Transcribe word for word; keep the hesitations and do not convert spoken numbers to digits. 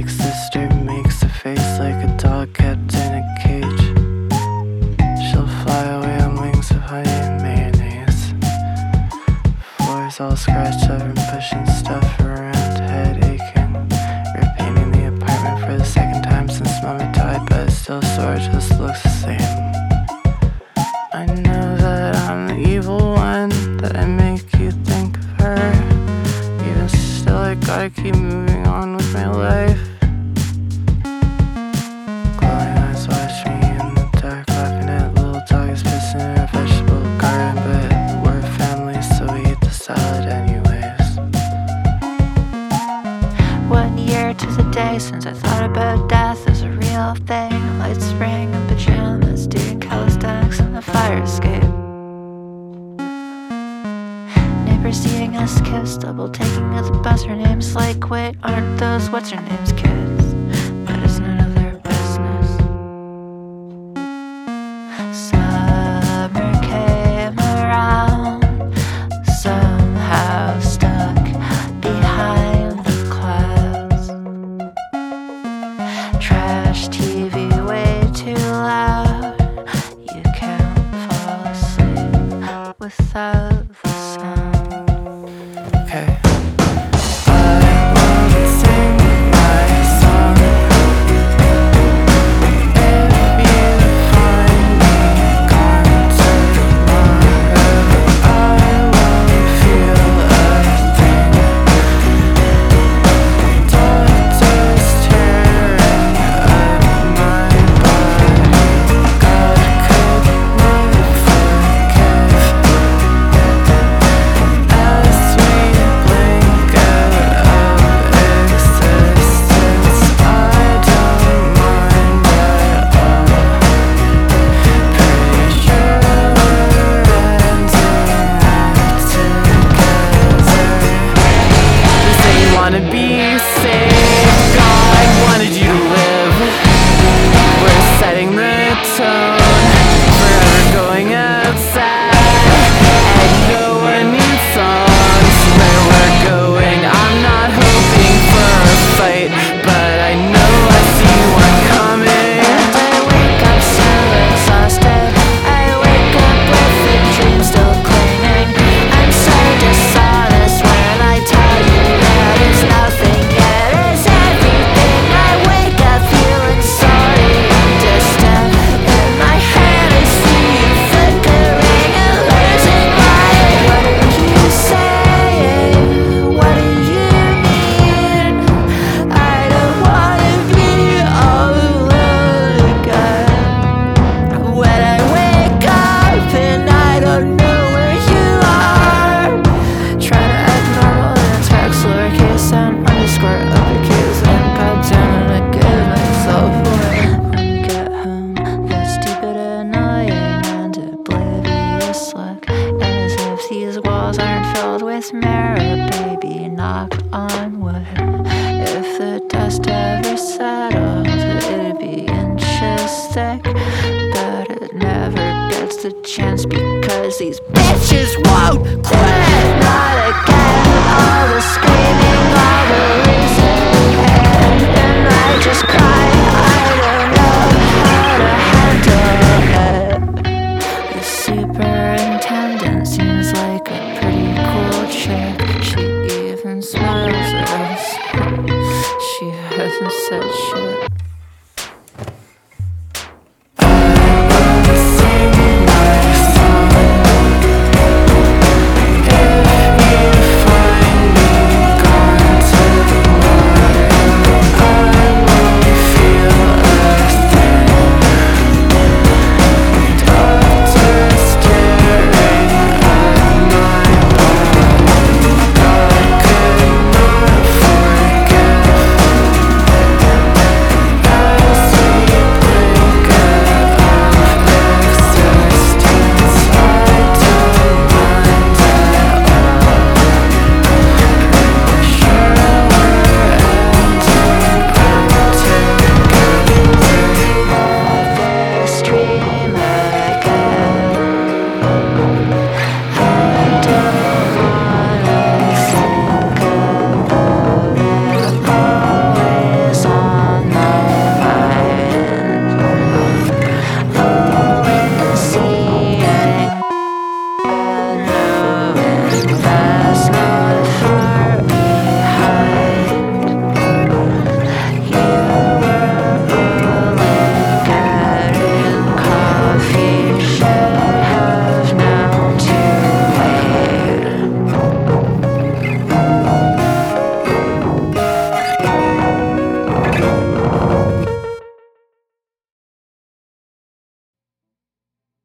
big sister makes a face like a dog kept in a cage. She'll fly away on wings of honey and mayonnaise. Floors all scratched up and pushing stuff around, head aching. Repainting the apartment for the second time since Mama died, but it's still sore, just looks the same. I know that I'm the evil one, that I make you think of her. Even still, I gotta keep moving on with my life. Glowing eyes watch me in the dark, laughing at little doggies pissing in a vegetable garden. But we're family, so we eat the salad anyways. One year to the day since I thought about death as a real thing. Light spring in pajamas, doing calisthenics on the fire escape. Neighbors seeing us kiss, double taking at the bus. Her name's like, wait, aren't those what's her name's kids? But it's none of their business. Summer came around, somehow stuck behind the clouds. Trash T V way too loud. You can't fall asleep without the sound. Okay. I won't sing my song. If you find me gone tomorrow, I won't feel a thing. Doctors tearing up my body. God could not forgive. As we blink out of existence, I don't mind at all. Pretty sure we're ending up together. You say you wanna be saved, God wanted you to live. We're setting the tone, forever going outside, and no one needs songs where we're going. I'm not hoping for a fight, but I know I see one coming. I wake up so exhausted. I wake up with the dream still clinging. I'm so dishonest when I tell you that it's nothing yet. It's everything. I wake up feeling sorry and distant. In my head I see you flickering and losing light. What are you saying? What do you mean? I don't wanna be all alone again. When I wake up and I don't know where you are, trying to act normal in a text lowercase and underscore uppercase, and goddamn it, I give myself away. When you get home, that's stupid, annoying, and oblivious look, as if these walls aren't filled with mirror. Baby, knock on wood. If the dust ever settled, it'd be inches thick, but it never gets the chance because these bitches won't quit.